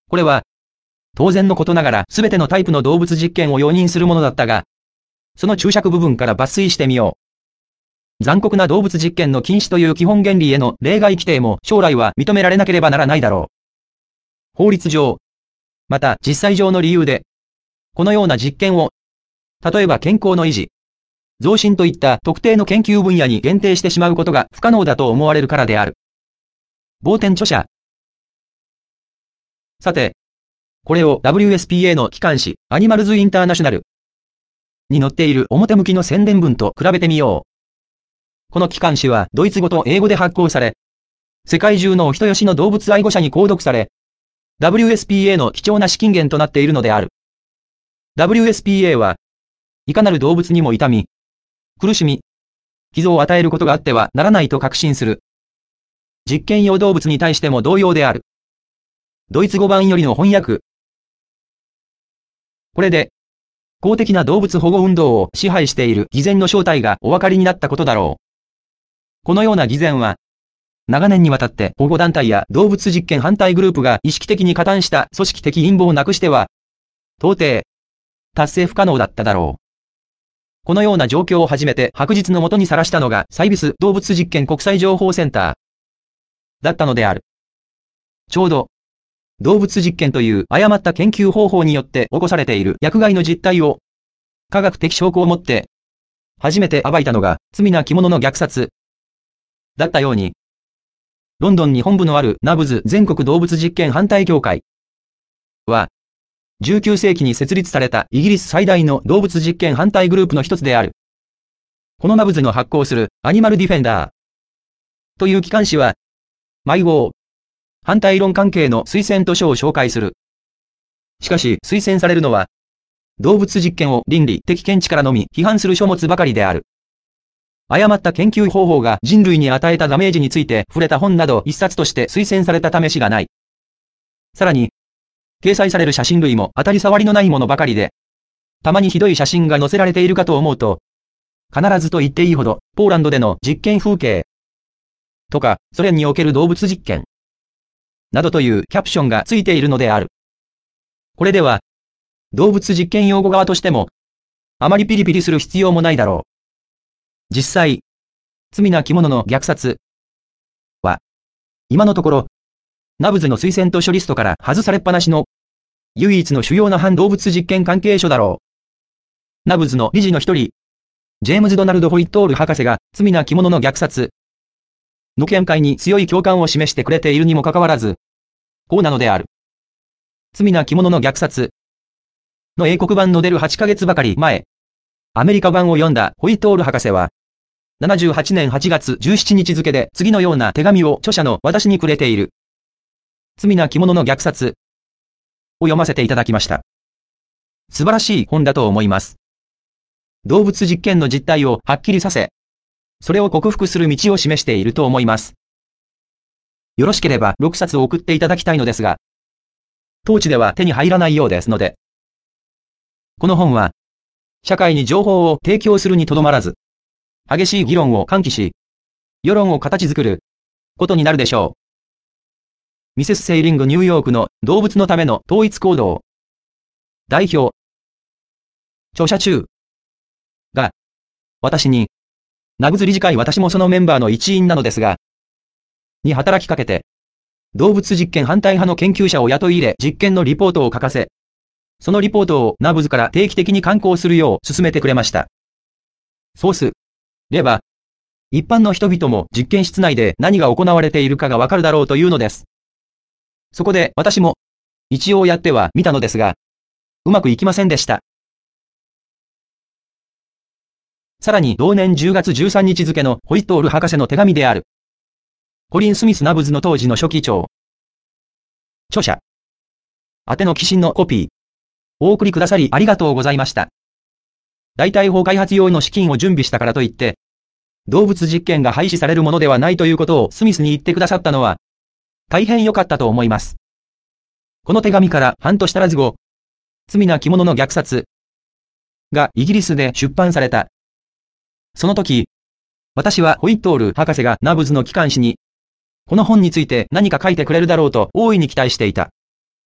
これは、当然のことながらすべてのタイプの動物実験を容認するものだったが、その注釈部分から抜粋してみよう。残酷な動物実験の禁止という基本原理への例外規定も将来は認められなければならないだろう。法律上、また実際上の理由で、このような実験を、例えば健康の維持、増進といった特定の研究分野に限定してしまうことが不可能だと思われるからである。傍点著者。さて、これを WSPA の機関紙、アニマルズ・インターナショナルに載っている表向きの宣伝文と比べてみよう。この機関紙はドイツ語と英語で発行され、世界中のお人よしの動物愛護者に購読され、WSPA の貴重な資金源となっているのである。WSPA は、いかなる動物にも痛み、苦しみ、傷を与えることがあってはならないと確信する。実験用動物に対しても同様である。ドイツ語版よりの翻訳。これで、公的な動物保護運動を支配している偽善の正体がお分かりになったことだろう。このような偽善は、長年にわたって保護団体や動物実験反対グループが意識的に加担した組織的陰謀をなくしては、到底、達成不可能だっただろう。このような状況を初めて白日の下にさらしたのがサイビス動物実験国際情報センターだったのである。ちょうど、動物実験という誤った研究方法によって起こされている薬害の実態を、科学的証拠をもって、初めて暴いたのが罪な着物の虐殺だったように、ロンドンに本部のあるナブズ全国動物実験反対協会は、19世紀に設立されたイギリス最大の動物実験反対グループの一つである。このナブズの発行するアニマルディフェンダーという機関紙は、毎号、反対論関係の推薦図書を紹介する。しかし推薦されるのは、動物実験を倫理的見地からのみ批判する書物ばかりである。誤った研究方法が人類に与えたダメージについて触れた本など一冊として推薦された試しがない。さらに、掲載される写真類も当たり障りのないものばかりで、たまにひどい写真が載せられているかと思うと、必ずと言っていいほど、ポーランドでの実験風景とか、ソ連における動物実験などというキャプションがついているのである。これでは、動物実験用語側としても、あまりピリピリする必要もないだろう。実際、罪な着物の虐殺は、今のところ、ナブズの推薦図書リストから外されっぱなしの、唯一の主要な反動物実験関係書だろう。ナブズの理事の一人、ジェームズ・ドナルド・ホイットール博士が罪な着物の虐殺の見解に強い共感を示してくれているにもかかわらず、こうなのである。罪な着物の虐殺の英国版の出る8ヶ月ばかり前、アメリカ版を読んだホイットール博士は、78年8月17日付で次のような手紙を著者の私にくれている。罪な着物の虐殺を読ませていただきました。素晴らしい本だと思います。動物実験の実態をはっきりさせ、それを克服する道を示していると思います。よろしければ6冊を送っていただきたいのですが、当地では手に入らないようですので、この本は、社会に情報を提供するにとどまらず、激しい議論を喚起し、世論を形作ることになるでしょう。ミセス・セイリング・ニューヨークの動物のための統一行動代表著者中が私にナブズ理事会私もそのメンバーの一員なのですがに働きかけて動物実験反対派の研究者を雇い入れ実験のリポートを書かせそのリポートをナブズから定期的に刊行するよう勧めてくれました。そうすれば一般の人々も実験室内で何が行われているかがわかるだろうというのです。そこで私も一応やってはみたのですが、うまくいきませんでした。さらに同年10月13日付のホイットール博士の手紙である。コリン・スミス・ナブズの当時の書記長。著者。宛ての寄進のコピー。お送りくださりありがとうございました。代替法開発用の資金を準備したからといって、動物実験が廃止されるものではないということをスミスに言ってくださったのは、大変良かったと思います。この手紙から半年足らず後、罪な着物の虐殺がイギリスで出版された。その時、私はホイットール博士がナブズの機関紙に、この本について何か書いてくれるだろうと大いに期待していた。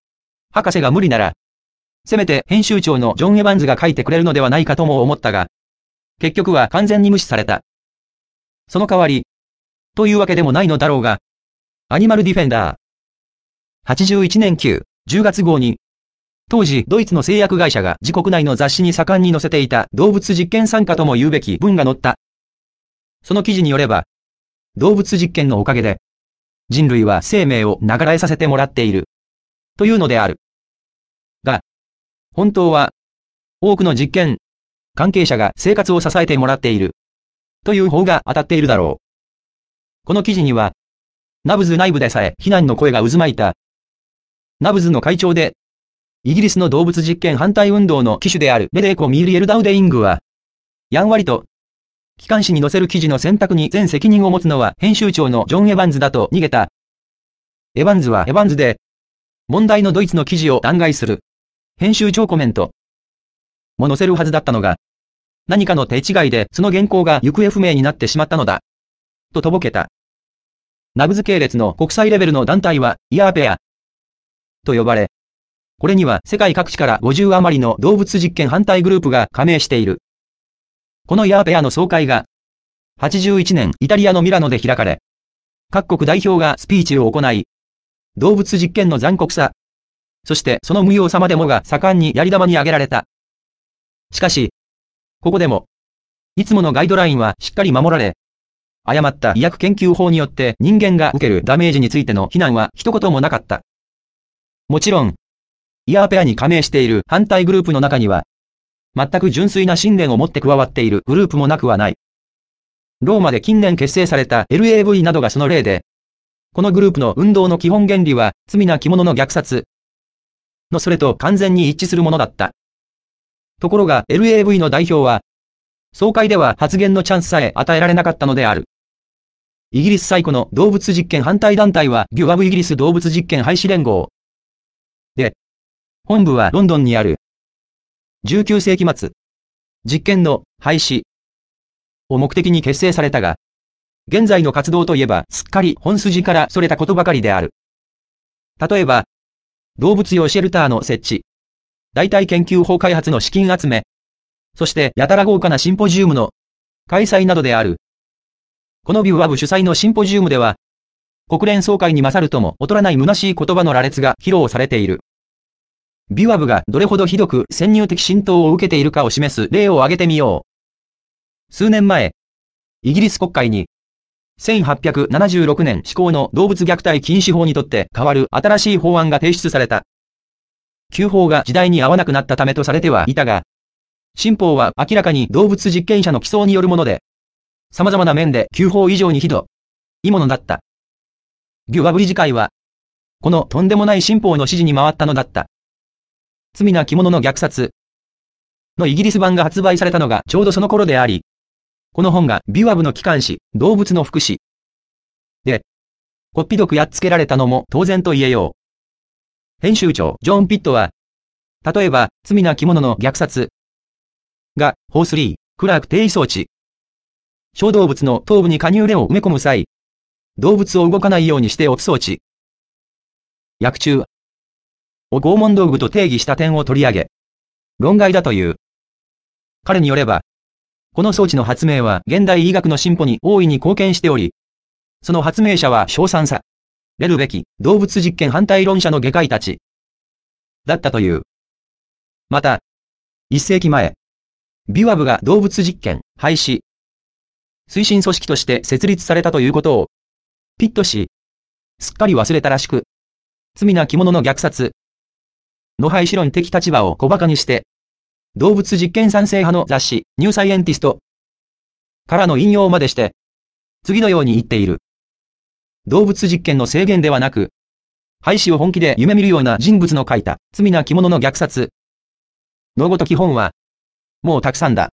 博士が無理なら、せめて編集長のジョン・エヴァンズが書いてくれるのではないかとも思ったが、結局は完全に無視された。その代わり、というわけでもないのだろうが、アニマルディフェンダー。81年9、10月号に、当時ドイツの製薬会社が自国内の雑誌に盛んに載せていた動物実験参加とも言うべき文が載った。その記事によれば、動物実験のおかげで、人類は生命を長らえさせてもらっている。というのである。が、本当は、多くの実験、関係者が生活を支えてもらっている。という方が当たっているだろう。この記事には、ナブズ内部でさえ非難の声が渦巻いた。ナブズの会長で、イギリスの動物実験反対運動の旗手であるレデーコ・ミーリエル・ダウデイングは、やんわりと、機関紙に載せる記事の選択に全責任を持つのは編集長のジョン・エヴァンズだと逃げた。エヴァンズはエヴァンズで、問題のドイツの記事を弾劾する。編集長コメントも載せるはずだったのが、何かの手違いでその原稿が行方不明になってしまったのだ。ととぼけた。ナブズ系列の国際レベルの団体は、イヤーペアと呼ばれ、これには世界各地から50余りの動物実験反対グループが加盟している。このイヤーペアの総会が、81年イタリアのミラノで開かれ、各国代表がスピーチを行い、動物実験の残酷さ、そしてその無用さまでもが盛んにやり玉に挙げられた。しかし、ここでも、いつものガイドラインはしっかり守られ、誤った医薬研究法によって人間が受けるダメージについての非難は一言もなかった。もちろん、イヤーペアに加盟している反対グループの中には、全く純粋な信念を持って加わっているグループもなくはない。ローマで近年結成された LAV などがその例で、このグループの運動の基本原理は罪な着物の虐殺のそれと完全に一致するものだった。ところが LAV の代表は、総会では発言のチャンスさえ与えられなかったのである。イギリス最古の動物実験反対団体はビュアブイギリス動物実験廃止連合。で、本部はロンドンにある。19世紀末、実験の廃止を目的に結成されたが、現在の活動といえばすっかり本筋から逸れたことばかりである。例えば、動物用シェルターの設置、代替研究法開発の資金集め、そしてやたら豪華なシンポジウムの開催などである。このビュアブ主催のシンポジウムでは、国連総会に勝るとも劣らない虚しい言葉の羅列が披露されている。ビュアブがどれほどひどく先入的浸透を受けているかを示す例を挙げてみよう。数年前、イギリス国会に、1876年施行の動物虐待禁止法にとって変わる新しい法案が提出された。旧法が時代に合わなくなったためとされてはいたが、新法は明らかに動物実験者の起草によるもので、様々な面で旧法以上にひどいものだった。ビュアブ理事会は、このとんでもない新法の支持に回ったのだった。罪な着物の虐殺のイギリス版が発売されたのがちょうどその頃であり、この本がビュアブの機関紙、動物の福祉で、こっぴどくやっつけられたのも当然と言えよう。編集長、ジョン・ピットは、例えば、罪な着物の虐殺が、ホースリー、クラーク定位装置。小動物の頭部に加入レを埋め込む際、動物を動かないようにしておく装置。薬中を拷問道具と定義した点を取り上げ、論外だという。彼によれば、この装置の発明は現代医学の進歩に大いに貢献しており、その発明者は称賛されるべき動物実験反対論者の外科医たちだったという。また、1世紀前、ビュアブが動物実験廃止推進組織として設立されたということを、ピット氏、すっかり忘れたらしく、罪な着物の虐殺の廃止論的立場を小馬鹿にして、動物実験賛成派の雑誌、ニューサイエンティストからの引用までして、次のように言っている。動物実験の制限ではなく、廃止を本気で夢見るような人物の書いた罪な着物の虐殺のごとき本は、もうたくさんだ。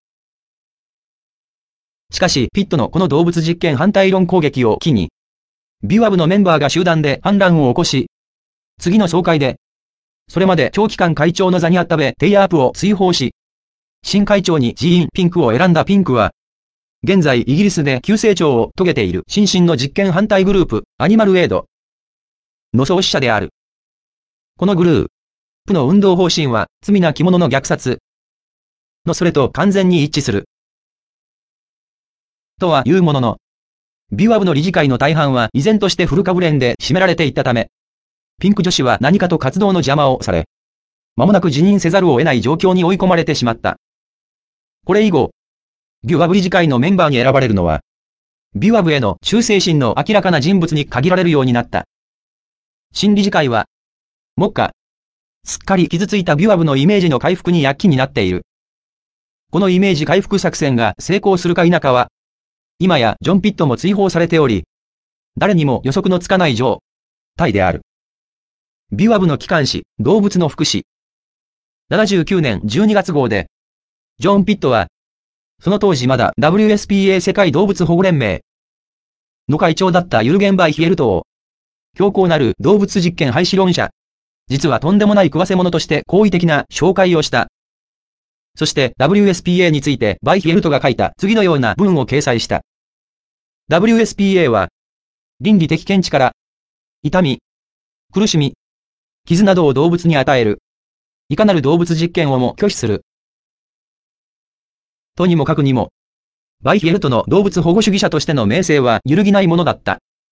しかし、ピットのこの動物実験反対論攻撃を機に、ビュアブのメンバーが集団で反乱を起こし、次の総会で、それまで長期間会長の座にあったベ・テイアープを追放し、新会長にジーン・ピンクを選んだピンクは、現在イギリスで急成長を遂げている新進の実験反対グループ、アニマルエイドの創始者である。このグループの運動方針は罪なき者の虐殺のそれと完全に一致する。とは言うものの、ビワ部の理事会の大半は依然としてフル株連で占められていったため、ピンク女子は何かと活動の邪魔をされ、間もなく辞任せざるを得ない状況に追い込まれてしまった。これ以後、ビワ部理事会のメンバーに選ばれるのは、ビワ部への忠誠心の明らかな人物に限られるようになった。新理事会は、目下、すっかり傷ついたビワ部のイメージの回復に躍起になっている。このイメージ回復作戦が成功するか否かは、今やジョン・ピットも追放されており、誰にも予測のつかない状態である。ビワ部の機関紙、動物の福祉。79年12月号で、ジョン・ピットは、その当時まだ WSPA 世界動物保護連盟の会長だったユルゲン・バイヒエルトを、強硬なる動物実験廃止論者、実はとんでもない食わせ者として好意的な紹介をした。そして WSPA についてバイヒエルトが書いた次のような文を掲載した。WSPA は、倫理的見地から、痛み、苦しみ、傷などを動物に与える、いかなる動物実験をも拒否する。とにもかくにも、バイヒエルトの動物保護主義者としての名声は揺るぎないものだった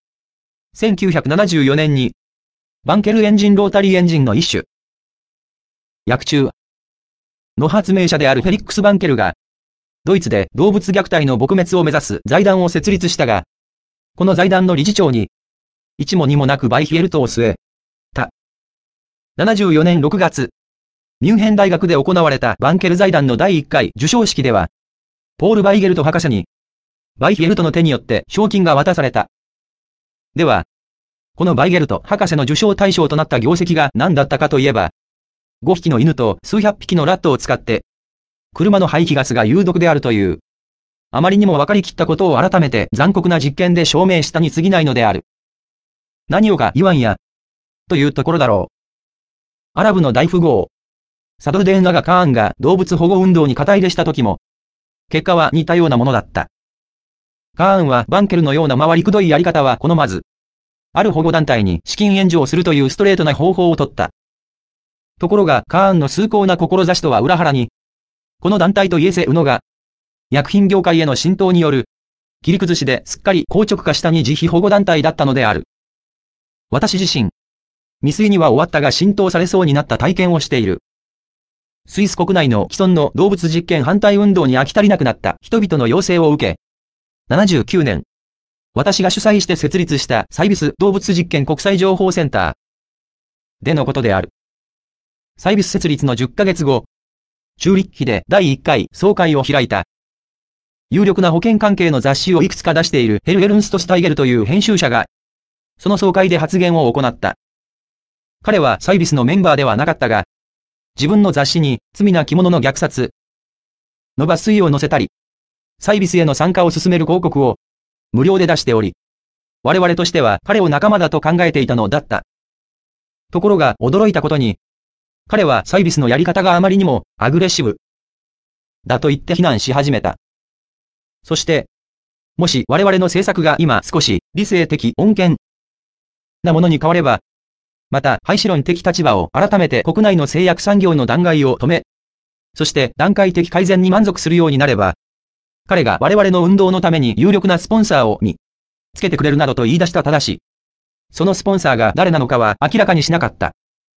。1974年に、バンケルエンジンロータリーエンジンの一種、薬中の発明者であるフェリックス・バンケルが、ドイツで動物虐待の撲滅を目指す財団を設立したが、この財団の理事長に、一も二もなくバイヒエルトを据えた。74年6月、ミュンヘン大学で行われたバンケル財団の第1回授賞式では、ポール・バイゲルト博士に、バイヒエルトの手によって賞金が渡された。では、このバイゲルト博士の受賞対象となった業績が何だったかといえば、5匹の犬と数百匹のラットを使って、車の排気ガスが有毒であるという、あまりにも分かりきったことを改めて残酷な実験で証明したに過ぎないのである。何をか言わんや、というところだろう。アラブの大富豪、サドルデーン・アガ・カーンが動物保護運動に肩入れした時も、結果は似たようなものだった。カーンはバンケルのような回りくどいやり方は好まず、ある保護団体に資金援助をするというストレートな方法を取った。ところがカーンの崇高な志とは裏腹に、この団体とイエセ・ウノが、薬品業界への浸透による、切り崩しですっかり硬直化したに自費保護団体だったのである。私自身、未遂には終わったが浸透されそうになった体験をしている。スイス国内の既存の動物実験反対運動に飽き足りなくなった人々の要請を受け、79年、私が主催して設立したサイビス動物実験国際情報センターでのことである。サイビス設立の10ヶ月後、チューリッヒで第1回総会を開いた。有力な保険関係の雑誌をいくつか出しているヘル・エルンスト・スタイゲルという編集者が、その総会で発言を行った。彼はサイビスのメンバーではなかったが、自分の雑誌に罪なき者の虐殺の抜粋を載せたり、サイビスへの参加を進める広告を無料で出しており、我々としては彼を仲間だと考えていたのだった。ところが驚いたことに、彼はサイビスのやり方があまりにもアグレッシブだと言って非難し始めた。そして、もし我々の政策が今少し理性的穏健なものに変われば、また廃止論的立場を改めて国内の製薬産業の弾劾を止め、そして段階的改善に満足するようになれば、彼が我々の運動のために有力なスポンサーを見つけてくれるなどと言い出したただし、そのスポンサーが誰なのかは明らかにしなかった。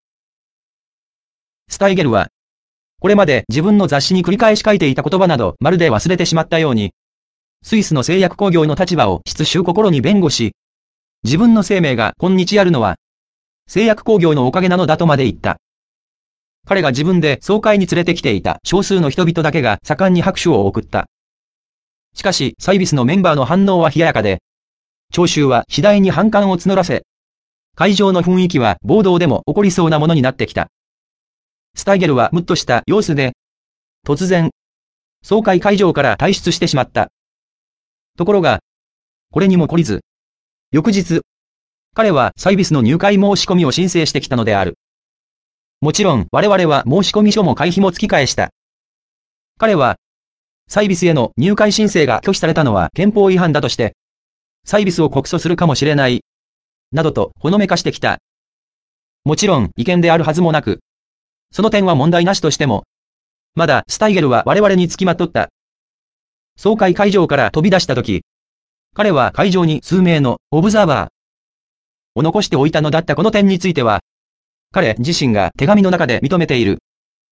スタイゲルは、これまで自分の雑誌に繰り返し書いていた言葉などまるで忘れてしまったように、スイスの製薬工業の立場を失し心に弁護し、自分の生命が今日あるのは、製薬工業のおかげなのだとまで言った。彼が自分で総会に連れてきていた少数の人々だけが盛んに拍手を送った。しかし、サイビスのメンバーの反応は冷ややかで、聴衆は次第に反感を募らせ、会場の雰囲気は暴動でも起こりそうなものになってきた。スタイゲルはムッとした様子で、突然、総会会場から退出してしまった。ところが、これにも懲りず、翌日、彼はサイビスの入会申し込みを申請してきたのである。もちろん我々は申込書も会費も突き返した。彼は、サイビスへの入会申請が拒否されたのは憲法違反だとして、サイビスを告訴するかもしれない、などとほのめかしてきた。もちろん違憲であるはずもなく、 その点は問題なしとしても、まだスタイゲルは我々につきまとった。総会会場から飛び出したとき、彼は会場に数名のオブザーバーを残しておいたのだったこの点については、彼自身が手紙の中で認めている。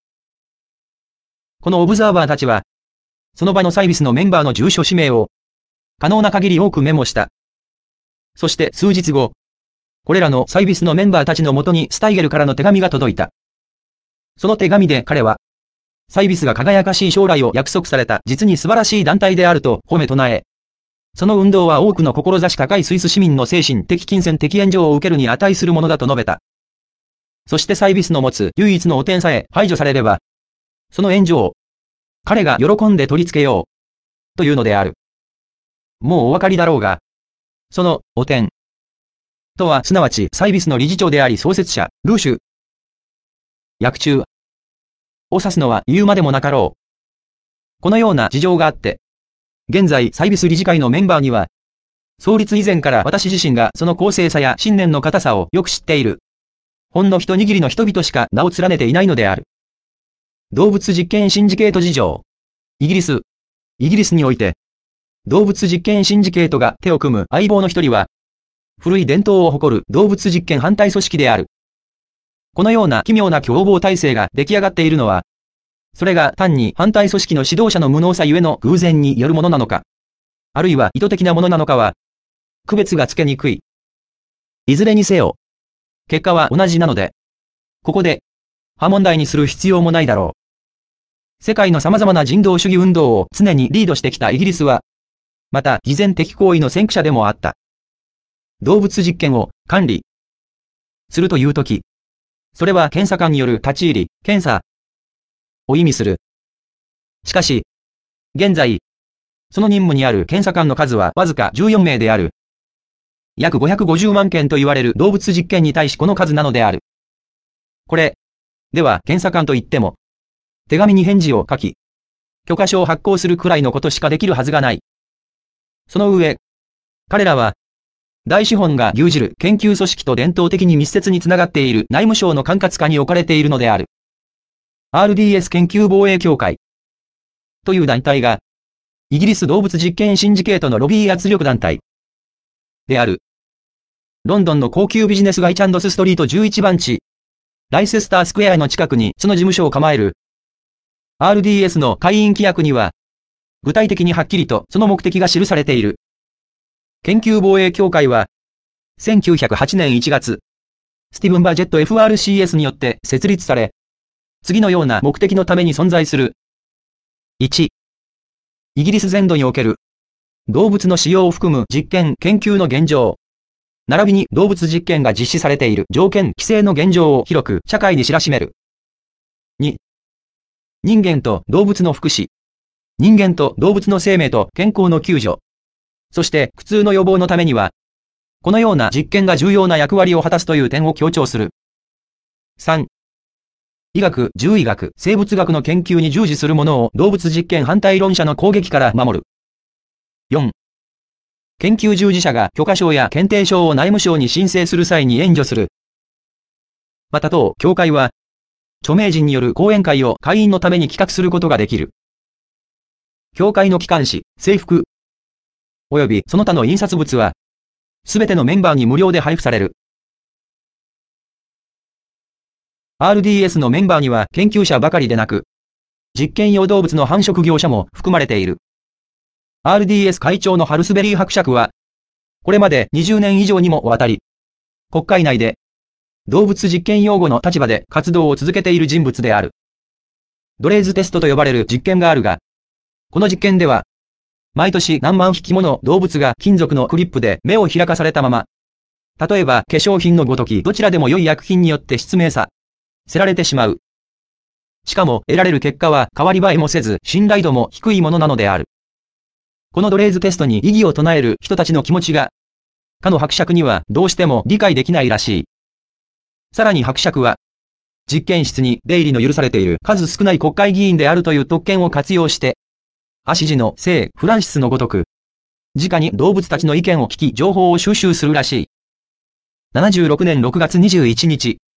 このオブザーバーたちは、その場のサイビスのメンバーの住所氏名を、可能な限り多くメモした。そして数日後、これらのサイビスのメンバーたちのもとにスタイゲルからの手紙が届いた。その手紙で彼は、サイビスが輝かしい将来を約束された実に素晴らしい団体であると褒め唱え、その運動は多くの志高いスイス市民の精神的金銭的援助を受けるに値するものだと述べた。そしてサイビスの持つ唯一の汚点さえ排除されれば、その援助を彼が喜んで取り付けようというのである。もうお分かりだろうが、その汚点とはすなわちサイビスの理事長であり創設者、ルーシュ、薬中を指すのは言うまでもなかろう。このような事情があって、現在サイビス理事会のメンバーには、創立以前から私自身がその公正さや信念の固さをよく知っている。ほんの一握りの人々しか名を連ねていないのである。動物実験シンジケート事情。イギリスにおいて、動物実験シンジケートが手を組む相棒の一人は、古い伝統を誇る動物実験反対組織である。このような奇妙な共謀体制が出来上がっているのは、それが単に反対組織の指導者の無能さゆえの偶然によるものなのか、あるいは意図的なものなのかは、区別がつけにくい。いずれにせよ、結果は同じなので、ここで、破問題にする必要もないだろう。世界の様々な人道主義運動を常にリードしてきたイギリスは、また偽善的行為の先駆者でもあった。動物実験を管理するというとき、それは検査官による立ち入り、検査を意味する。しかし、現在、その任務にある検査官の数はわずか14名である。約550万件と言われる動物実験に対しこの数なのである。これ、では検査官といっても、手紙に返事を書き、許可書を発行するくらいのことしかできるはずがない。その上、彼らは、大資本が牛耳る研究組織と伝統的に密接につながっている内務省の管轄下に置かれているのである。RDS 研究防衛協会という団体が、イギリス動物実験シンジケートのロビー圧力団体である。ロンドンの高級ビジネス街チャンドスストリート11番地、ライセスタースクエアの近くにその事務所を構える。RDS の会員規約には、具体的にはっきりとその目的が記されている。研究防衛協会は、1908年1月、スティブン・バジェット FRCS によって設立され、次のような目的のために存在する。1、イギリス全土における、動物の使用を含む実験・研究の現状、並びに動物実験が実施されている条件・規制の現状を広く社会に知らしめる。2、人間と動物の福祉、人間と動物の生命と健康の救助、そして苦痛の予防のためには、このような実験が重要な役割を果たすという点を強調する。3、医学、獣医学、生物学の研究に従事する者を動物実験反対論者の攻撃から守る。4、研究従事者が許可証や検定証を内務省に申請する際に援助する。また当協会は、著名人による講演会を会員のために企画することができる。協会の機関紙、制服、及びその他の印刷物は、すべてのメンバーに無料で配布される。RDS のメンバーには研究者ばかりでなく、実験用動物の繁殖業者も含まれている。RDS 会長のハルスベリー伯爵は、これまで20年以上にもわたり、国会内で、動物実験用語の立場で活動を続けている人物である。ドレーズテストと呼ばれる実験があるが、この実験では、毎年何万匹もの動物が金属のクリップで目を開かされたまま、例えば化粧品のごときどちらでも良い薬品によって失明させられてしまう。しかも得られる結果は変わり映えもせず信頼度も低いものなのである。このドレーズテストに異議を唱える人たちの気持ちが、かの伯爵にはどうしても理解できないらしい。さらに伯爵は、実験室に出入りの許されている数少ない国会議員であるという特権を活用して、アシジの聖フランシスのごとく、直に動物たちの意見を聞き情報を収集するらしい。76年6月21日、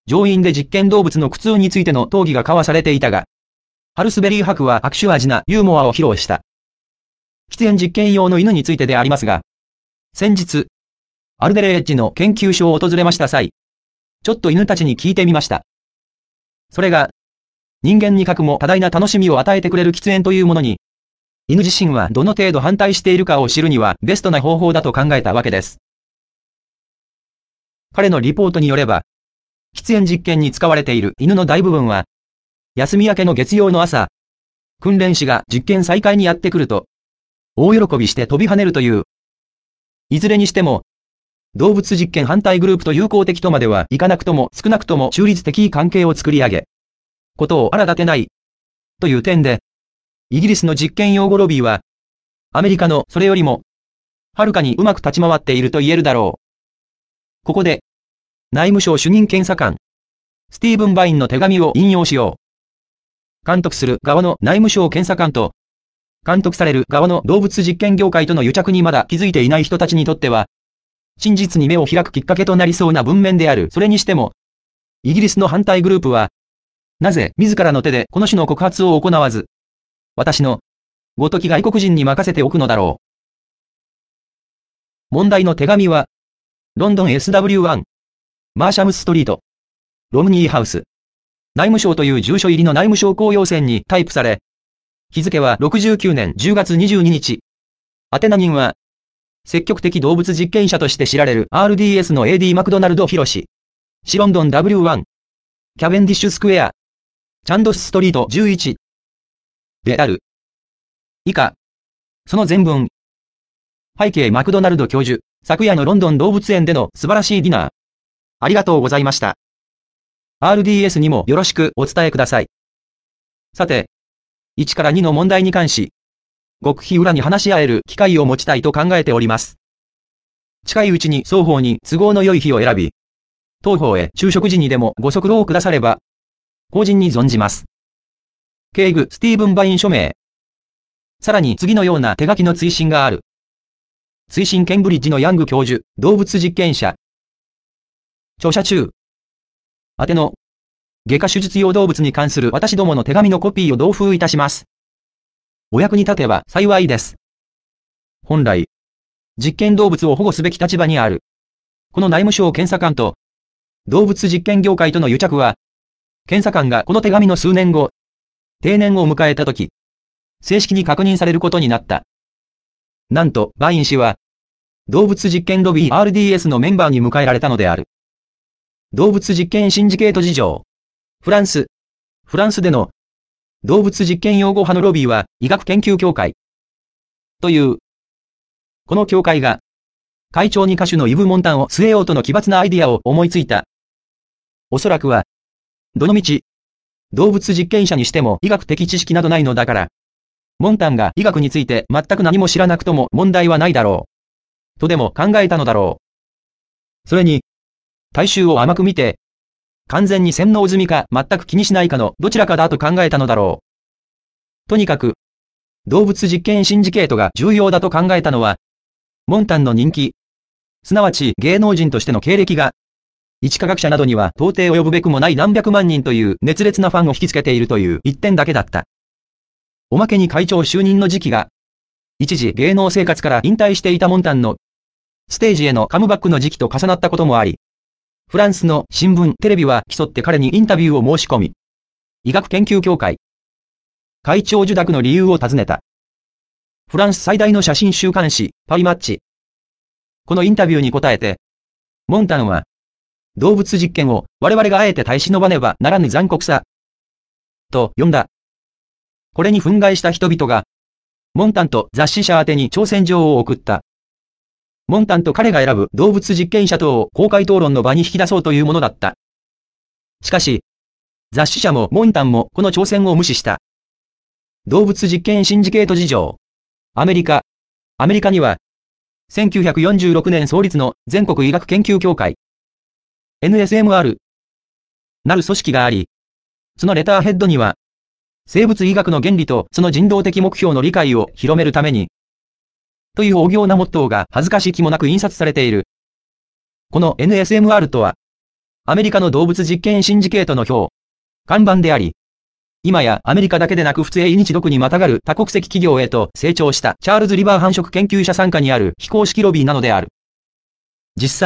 上院で実験動物の苦痛についての討議が交わされていたが、ハルスベリー博は悪手味なユーモアを披露した。喫煙実験用の犬についてでありますが、先日、アルデレッジの研究所を訪れました際、ちょっと犬たちに聞いてみました。それが、人間にかくも多大な楽しみを与えてくれる喫煙というものに、犬自身はどの程度反対しているかを知るにはベストな方法だと考えたわけです。彼のリポートによれば、喫煙実験に使われている犬の大部分は、休み明けの月曜の朝、訓練士が実験再開にやってくると、大喜びして飛び跳ねるという。いずれにしても、動物実験反対グループと友好的とまではいかなくとも少なくとも中立的関係を作り上げ、ことを荒立てない、という点で、イギリスの実験用語ロビーは、アメリカのそれよりも、はるかにうまく立ち回っていると言えるだろう。ここで、内務省主任検査官、スティーブン・バインの手紙を引用しよう。監督する側の内務省検査官と、監督される側の動物実験業界との癒着にまだ気づいていない人たちにとっては、真実に目を開くきっかけとなりそうな文面である。それにしても、イギリスの反対グループは、なぜ自らの手でこの種の告発を行わず、私のごとき外国人に任せておくのだろう。問題の手紙は、ロンドン SW1、マーシャムストリート、ロムニーハウス、内務省という住所入りの内務省公用線にタイプされ、日付は69年10月22日。宛名人は、積極的動物実験者として知られる RDS の AD マクドナルド・ヒロシ。シロンドン W1。キャベンディッシュスクエア。チャンドスストリート11。である。以下。その全文。背景マクドナルド教授。昨夜のロンドン動物園での素晴らしいディナー。ありがとうございました。RDS にもよろしくお伝えください。さて、1から2の問題に関し、極秘裏に話し合える機会を持ちたいと考えております。近いうちに双方に都合の良い日を選び、当方へ昼食時にでもご足労をくだされば、公人に存じます。警具スティーブン・バイン署名。さらに次のような手書きの追伸がある。追伸ケンブリッジのヤング教授、動物実験者。著者中。宛ての、外科手術用動物に関する私どもの手紙のコピーを同封いたします。お役に立てば幸いです。本来、実験動物を保護すべき立場にある。この内務省検査官と、動物実験業界との癒着は、検査官がこの手紙の数年後、定年を迎えたとき、正式に確認されることになった。なんと、バイン氏は、動物実験ロビー RDS のメンバーに迎えられたのである。動物実験シンジケート事情。フランスでの動物実験擁護派のロビーは医学研究協会という。この協会が会長に歌手のイブ・モンタンを据えようとの奇抜なアイディアを思いついた。おそらくは、どのみち、動物実験者にしても医学的知識などないのだから、モンタンが医学について全く何も知らなくとも問題はないだろう。とでも考えたのだろう。それに、大衆を甘く見て、完全に洗脳済みか全く気にしないかのどちらかだと考えたのだろう。とにかく、動物実験シンジケートが重要だと考えたのは、モンタンの人気、すなわち芸能人としての経歴が、一科学者などには到底及ぶべくもない何百万人という熱烈なファンを引きつけているという一点だけだった。おまけに会長就任の時期が、一時芸能生活から引退していたモンタンの、ステージへのカムバックの時期と重なったこともあり、フランスの新聞、テレビは競って彼にインタビューを申し込み、医学研究協会、会長受諾の理由を尋ねた。フランス最大の写真週刊誌、パリマッチ。このインタビューに答えて、モンタンは、動物実験を我々があえて耐え忍ばねばならぬ残酷さ、と呼んだ。これに憤慨した人々が、モンタンと雑誌社宛てに挑戦状を送った。モンタンと彼が選ぶ動物実験者等を公開討論の場に引き出そうというものだった。しかし、雑誌社もモンタンもこの挑戦を無視した。動物実験シンジケート事情。アメリカには、1946年創立の全国医学研究協会、NSMR、なる組織があり、そのレターヘッドには、生物医学の原理とその人道的目標の理解を広めるために、というお行なモットーが恥ずかしきもなく印刷されている。この NSMR とは、 アメリカの動物実験シンジケートの表、看板であり、今やアメリカだけでなく仏英日独にまたがる多国籍企業へと成長したチャールズ・リバー繁殖研究者傘下にある非公式ロビーなのである。実際